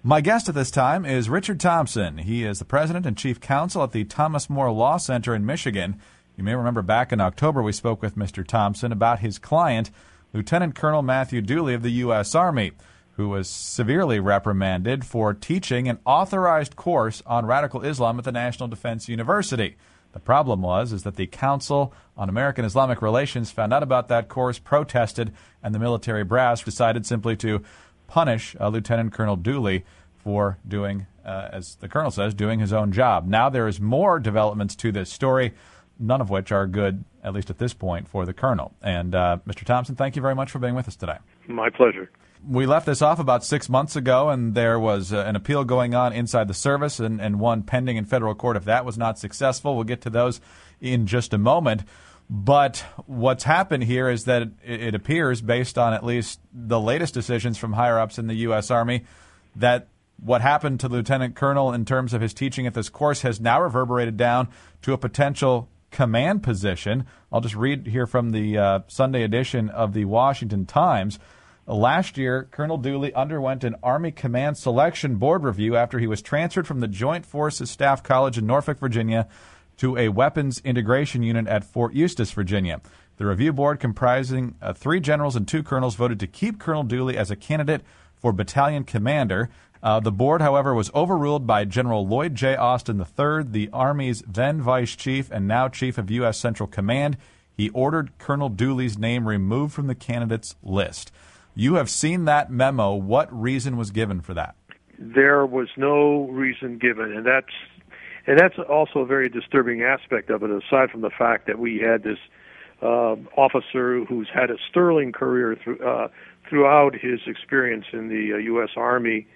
My guest at this time is Richard Thompson. He is the president and chief counsel at the Thomas More Law Center in Michigan. You may remember back in October we spoke with Mr. Thompson about his client, Lieutenant Colonel Matthew Dooley of the U.S. Army, who was severely reprimanded for teaching an authorized course on radical Islam at the National Defense University. The problem is that the Council on American Islamic Relations found out about that course, protested, and the military brass decided simply to punish Lieutenant Colonel Dooley for doing, as the colonel says, doing his own job. Now there is more developments to this story, none of which are good, at least at this point, for the colonel. And Mr. Thompson, thank you very much for being with us today. My pleasure. We left this off about 6 months ago, and there was an appeal going on inside the service and one pending in federal court. If that was not successful, we'll get to those in just a moment. But what's happened here is that it appears, based on at least the latest decisions from higher-ups in the U.S. Army, that what happened to Lieutenant Colonel in terms of his teaching at this course has now reverberated down to a potential command position. I'll just read here from the Sunday edition of the Washington Times. Last year, Colonel Dooley underwent an Army Command Selection Board review after he was transferred from the Joint Forces Staff College in Norfolk, Virginia, to a weapons integration unit at Fort Eustis, Virginia. The review board, comprising 3 generals and 2 colonels, voted to keep Colonel Dooley as a candidate for battalion commander. The board, however, was overruled by General Lloyd J. Austin III, the Army's then vice chief and now chief of U.S. Central Command. He ordered Colonel Dooley's name removed from the candidates list. You have seen that memo. What reason was given for that? There was no reason given, and that's also a very disturbing aspect of it, aside from the fact that we had this officer who's had a sterling career throughout his experience in the U.S. Army,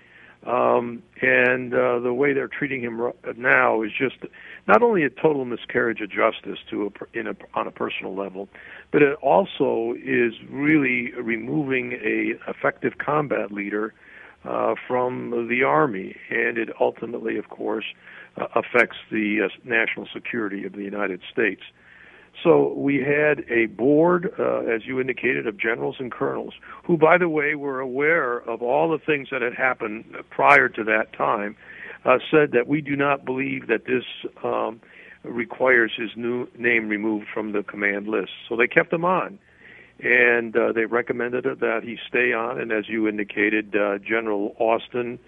and the way they're treating him now is just not only a total miscarriage of justice on a personal level, but it also is really removing a effective combat leader from the Army, and it ultimately, of course, affects the national security of the United States. So we had a board, as you indicated, of generals and colonels, who, by the way, were aware of all the things that had happened prior to that time, said that we do not believe that this requires his new name removed from the command list. So they kept him on, and they recommended that he stay on, and as you indicated, General Austin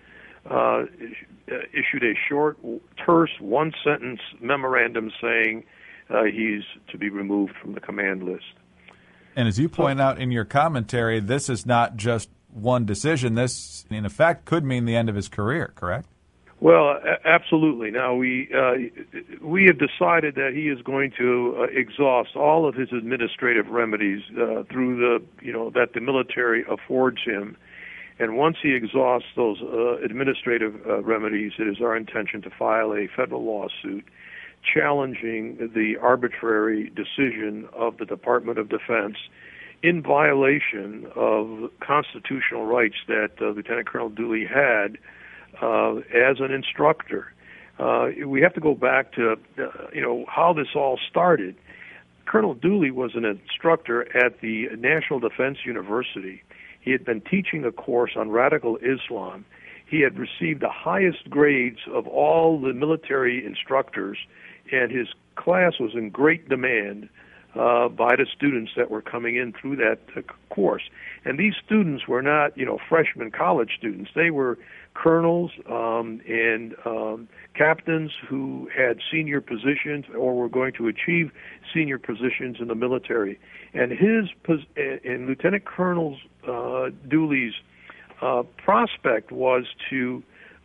issued a short, terse, one-sentence memorandum saying he's to be removed from the command list. And as you point out in your commentary, this is not just one decision. This, in effect, could mean the end of his career, correct? Well, absolutely. Now, we have decided that he is going to exhaust all of his administrative remedies through that the military affords him. And once he exhausts those administrative remedies, it is our intention to file a federal lawsuit challenging the arbitrary decision of the Department of Defense in violation of constitutional rights that Lieutenant Colonel Dooley had as an instructor. We have to go back to how this all started. Colonel Dooley was an instructor at the National Defense University. He had been teaching a course on radical Islam. He had received the highest grades of all the military instructors, and his class was in great demand by the students that were coming in through that course. And these students were not, freshman college students. They were colonels and captains who had senior positions or were going to achieve senior positions in the military. And Lieutenant Colonel Dooley's prospect was to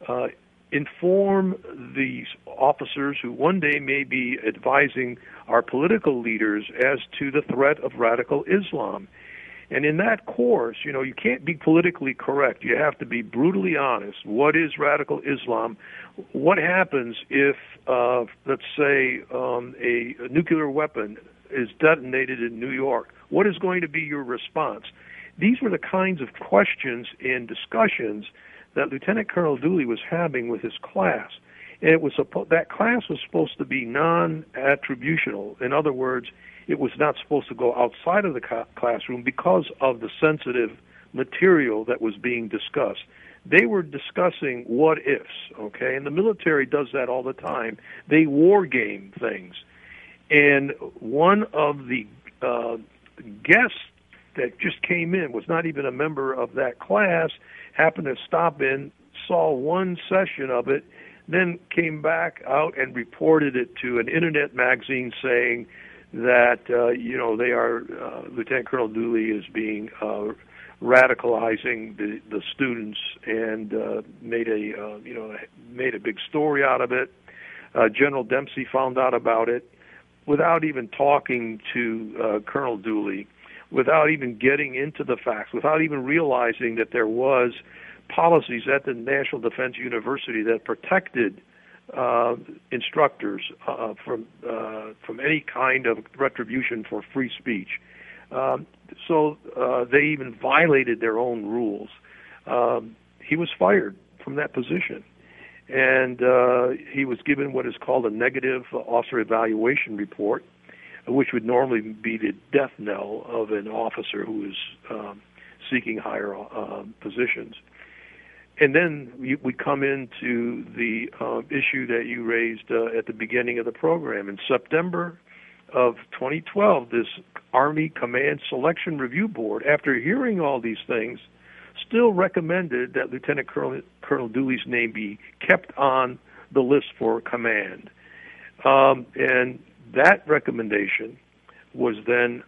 inform these officers who one day may be advising our political leaders as to the threat of radical Islam. And in that course, you can't be politically correct. You have to be brutally honest. What is radical Islam? What happens if, let's say, a nuclear weapon is detonated in New York? What is going to be your response? These were the kinds of questions and discussions that Lieutenant Colonel Dooley was having with his class. And that class was supposed to be non-attributional. In other words, it was not supposed to go outside of the classroom because of the sensitive material that was being discussed. they were discussing what ifs, okay? And the military does that all the time. They war game things. And one of the guests that just came in was not even a member of that class, happened to stop in, saw one session of it, then came back out and reported it to an internet magazine saying that, they are, Lieutenant Colonel Dooley is being radicalizing the students, and made a big story out of it. General Dempsey found out about it without even talking to Colonel Dooley, without even getting into the facts, without even realizing that there was policies at the National Defense University that protected instructors from any kind of retribution for free speech. So they even violated their own rules. He was fired from that position, and he was given what is called a negative officer evaluation report, which would normally be the death knell of an officer who is seeking higher positions. And then we come into the issue that you raised at the beginning of the program. In September of 2012, this Army Command Selection Review Board, after hearing all these things, still recommended that Lieutenant Colonel Dooley's name be kept on the list for command. And that recommendation was then,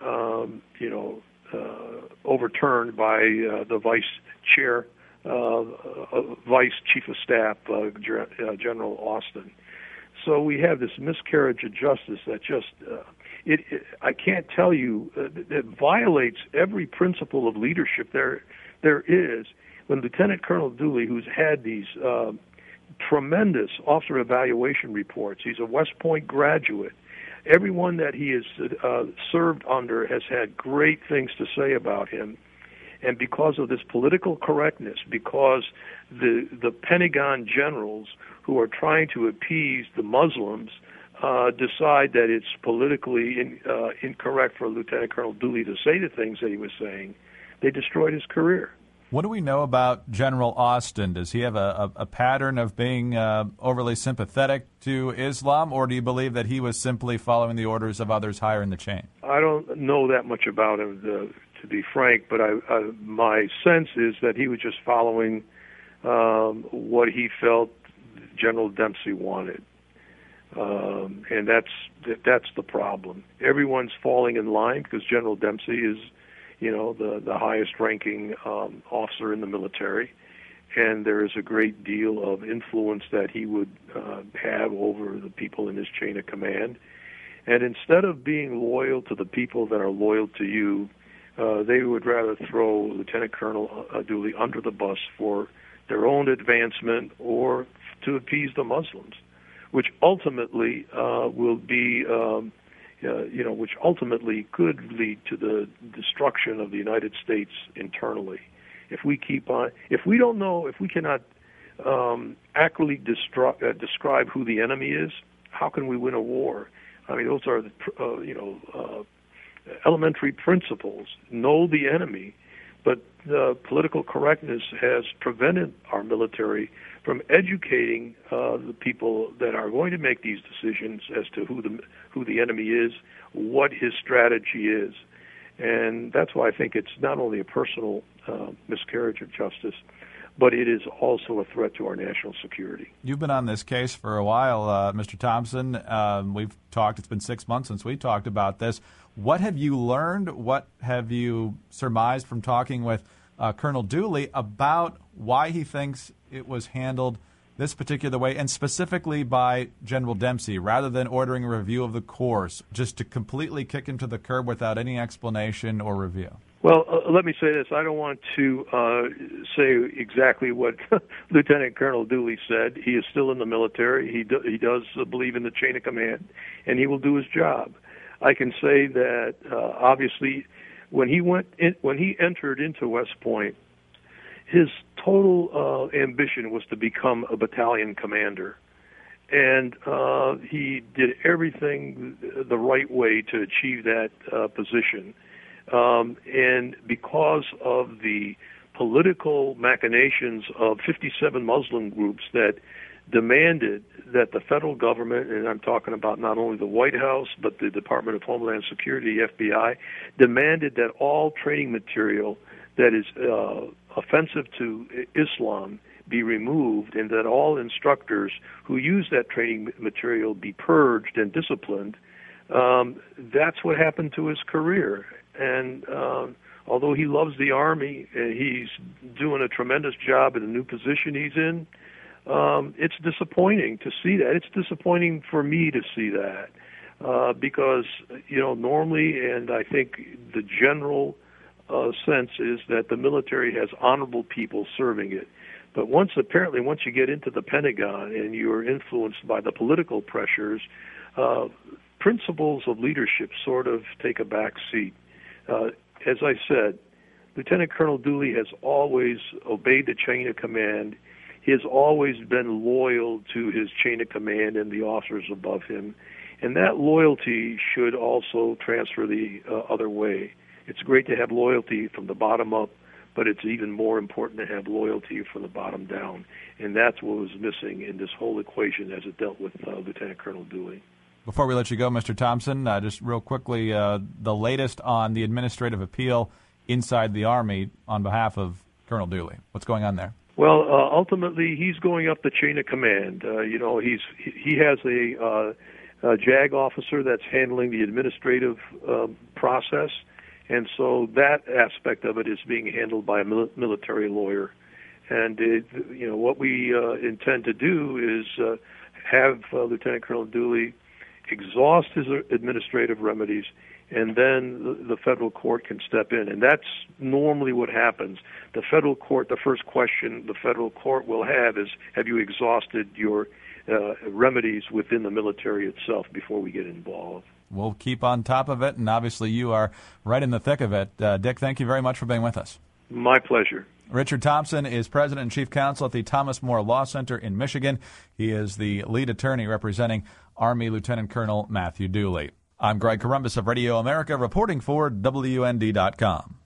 overturned by the Vice Chair, Vice Chief of Staff, General Austin. So we have this miscarriage of justice that just, I can't tell you, it violates every principle of leadership there is. When Lieutenant Colonel Dooley, who's had these tremendous officer evaluation reports, he's a West Point graduate, everyone that he has served under has had great things to say about him. And because of this political correctness, because the Pentagon generals who are trying to appease the Muslims decide that it's politically incorrect for Lieutenant Colonel Dooley to say the things that he was saying, they destroyed his career. What do we know about General Austin? Does he have a pattern of being overly sympathetic to Islam, or do you believe that he was simply following the orders of others higher in the chain? I don't know that much about him, to be frank, but my sense is that he was just following what he felt General Dempsey wanted. And that's the problem. Everyone's falling in line because General Dempsey is, the highest-ranking officer in the military, and there is a great deal of influence that he would have over the people in his chain of command. And instead of being loyal to the people that are loyal to you, they would rather throw Lieutenant Colonel Dooley under the bus for their own advancement or to appease the Muslims, which ultimately will be, which ultimately could lead to the destruction of the United States internally. If we don't know, if we cannot accurately describe who the enemy is, how can we win a war? I mean, those are elementary principles. Know the enemy, but political correctness has prevented our military from educating the people that are going to make these decisions as to who the enemy is, what his strategy is. And that's why I think it's not only a personal miscarriage of justice, but it is also a threat to our national security. You've been on this case for a while, Mr. Thompson. We've talked, it's been 6 months since we talked about this. What have you learned? What have you surmised from talking with Colonel Dooley about why he thinks it was handled this particular way, and specifically by General Dempsey, rather than ordering a review of the course, just to completely kick him to the curb without any explanation or review? Well, let me say this. I don't want to say exactly what Lieutenant Colonel Dooley said. He is still in the military. He does believe in the chain of command, and he will do his job. I can say that obviously, when he entered into West Point, his total ambition was to become a battalion commander, and he did everything the right way to achieve that position. And because of the political machinations of 57 Muslim groups that demanded that the federal government, and I'm talking about not only the White House, but the Department of Homeland Security, FBI, demanded that all training material that is offensive to Islam be removed, and that all instructors who use that training material be purged and disciplined. That's what happened to his career. And although he loves the Army and he's doing a tremendous job in the new position he's in, it's disappointing to see that. It's disappointing for me to see that because, normally, and I think the general sense is that the military has honorable people serving it. But once you get into the Pentagon and you're influenced by the political pressures, principles of leadership sort of take a back seat. As I said, Lieutenant Colonel Dooley has always obeyed the chain of command. He has always been loyal to his chain of command and the officers above him. And that loyalty should also transfer the other way. It's great to have loyalty from the bottom up, but it's even more important to have loyalty from the bottom down. And that's what was missing in this whole equation as it dealt with Lieutenant Colonel Dooley. Before we let you go, Mr. Thompson, just real quickly, the latest on the administrative appeal inside the Army on behalf of Colonel Dooley. What's going on there? Well, ultimately, he's going up the chain of command. He has a JAG officer that's handling the administrative process, and so that aspect of it is being handled by a military lawyer. And what we intend to do is have Lieutenant Colonel Dooley exhaust his administrative remedies, and then the federal court can step in. And that's normally what happens. The federal court, the first question the federal court will have is, have you exhausted your remedies within the military itself before we get involved? We'll keep on top of it, and obviously you are right in the thick of it. Dick, thank you very much for being with us. My pleasure. Richard Thompson is President and Chief Counsel at the Thomas More Law Center in Michigan. He is the lead attorney representing Army Lieutenant Colonel Matthew Dooley. I'm Greg Corombos of Radio America reporting for WND.com.